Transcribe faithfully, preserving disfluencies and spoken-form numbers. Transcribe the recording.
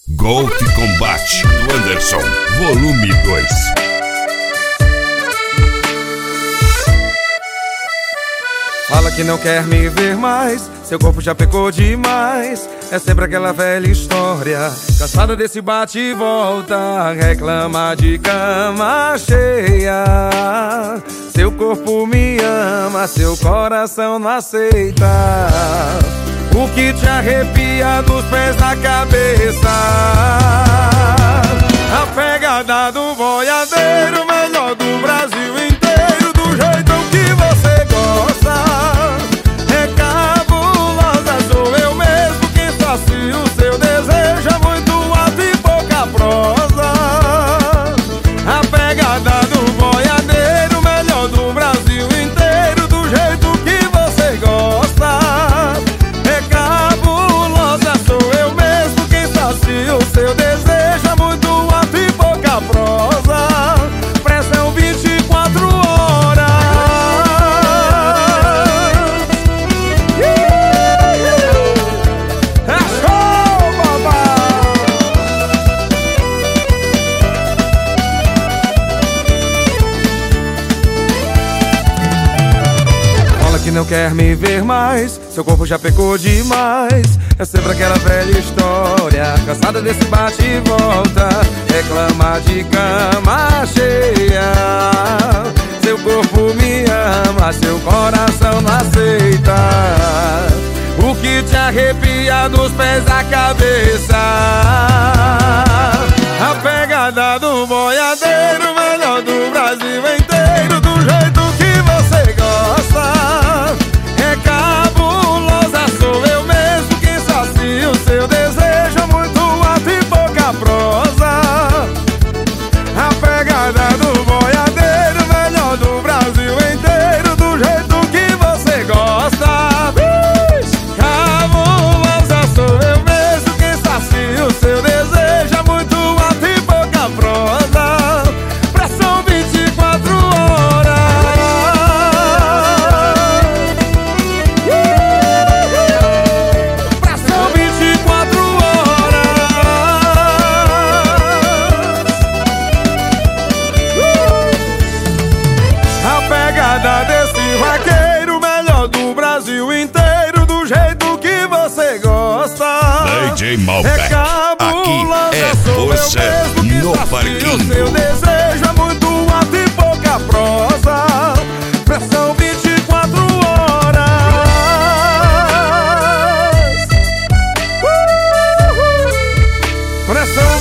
Golf Combate do Anderson, volume dois. Fala que não quer me ver mais, seu corpo já pecou demais. É sempre aquela velha história, cansada desse bate e volta. Reclama de cama cheia. Seu corpo me ama, seu coração não aceita. O que te arrepia dos pés à cabeça? A pegada do boiadeiro, melhor do Brasil inteiro, do jeito que você gosta. É cabulosa, sou eu mesmo quem sacia o seu desejo. É muito alto e pouca prosa. A pegada do boiadeiro, melhor do Brasil inteiro, do jeito que você gosta. É cabulosa, sou eu mesmo quem sacia o seu desejo. É muito alto e pouca prosa. Pressão vinte e quatro horas. É show, papai! Fala que não quer me ver mais, seu corpo já pecou demais. É sempre aquela velha história, cansada desse bate e volta. Reclama de cama cheia. Seu corpo me ama, seu coração não aceita. O que te arrepia dos pés à cabeça? A pegada do boiadeiro, melhor do Brasil inteiro, do jeito que você gosta. É cabulosa, sou eu mesmo quem sacia o seu desejo. Muito alto e pouca prosa. A pegada do boiadeiro, melhor do Brasil inteiro, do jeito que você gosta. Cabulosa, sou eu mesmo quem sacia o seu desejo. Muito alto e pouca prosa. Pressão vinte e quatro horas. Pressão vinte e quatro horas. A pegada desse vaqueiro, melhor do Brasil inteiro, do jeito que você gosta. D J Malbec, É cabulosa, aqui é sou eu força mesmo que no sacia o seu parquinho. desejo. É muito alto e pouca prosa. Pressão vinte e quatro horas. Uhul. Pressão